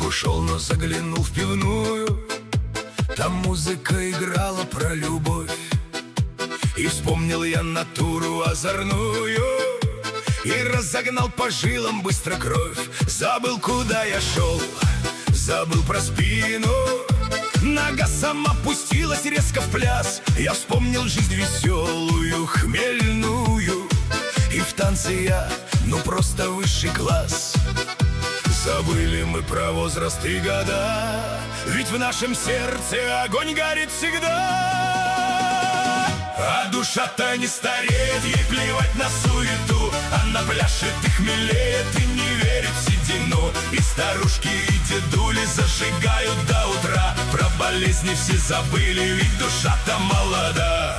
ушел, но заглянул в пивную. Там музыка играла про любовь, и вспомнил я натуру озорную, и разогнал по жилам быстро кровь. Забыл, куда я шел, забыл про спину. Нога сама пустилась резко в пляс. Я вспомнил жизнь веселую, хмельную, и в танце я, ну просто высший класс. Забыли мы про возраст и года, ведь в нашем сердце огонь горит всегда. А душа-то не стареет, ей плевать на суету. Она пляшет и хмелеет, и не верит в седину. И старушки, и дедули зажигают до утра. Про болезни все забыли, ведь душа-то молода.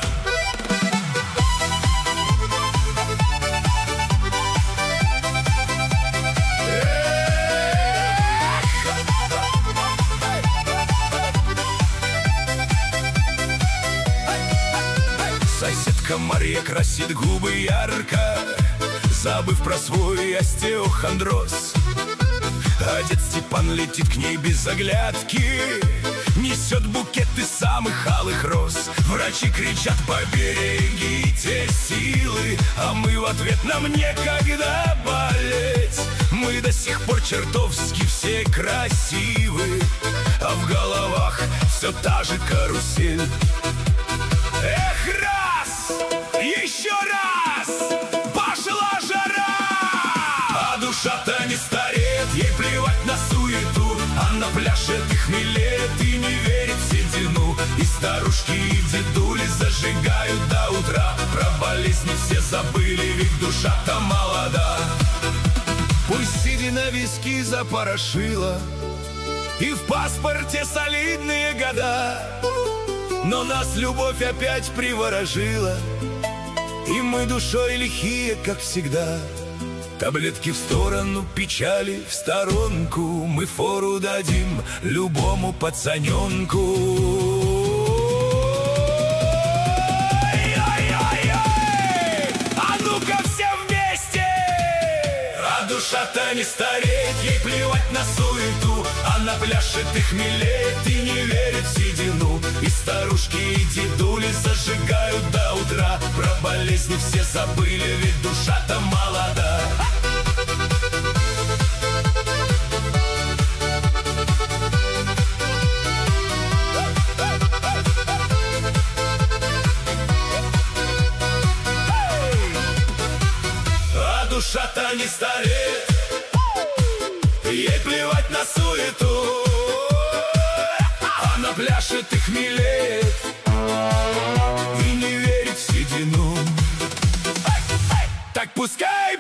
Соседка Мария красит губы ярко, забыв про свой остеохондроз. А дед Степан летит к ней без оглядки, несет букет из самых алых роз. Врачи кричат: поберегите силы, а мы в ответ: нам некогда болеть. Мы до сих пор чертовски все красивы, а в головах все та же карусель. Эх, раз, еще раз, пошла жара! А душа-то не стареет, ей плевать на суету. Она пляшет и хмелеет, и не верит в седину. И старушки, и дедули зажигают до утра. Про болезни все забыли, ведь душа-то молода. Пусть седина виски запорошила, и в паспорте солидные года, но нас любовь опять приворожила, и мы душой лихие, как всегда. Таблетки в сторону, печали в сторонку, мы фору дадим любому пацаненку. А ну-ка все вместе! А душа-то не стареет, ей плевать на суету. Она пляшет и хмелеет, и не верит в седину. И старушки, и дедули зажигают до утра. Про болезни все забыли, ведь душа-то молода. А душа-то не стареет, ей плевать на суету. Она пляшет и хмелеет, и не верит в седину. Так пускай